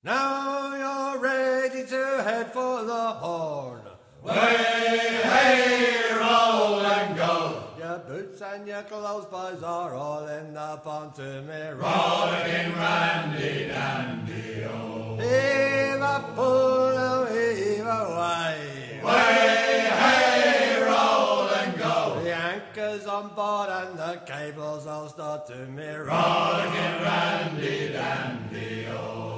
Now you're ready to head for the Horn. Way, hey, roll and go. Your boots and your clothes, boys, are all in the pond to me. Rollicking randy dandy, oh. Heave a pull, heave away. Way, hey, roll and go. The anchor's on board and the cables all start to me. Rollicking randy dandy, oh.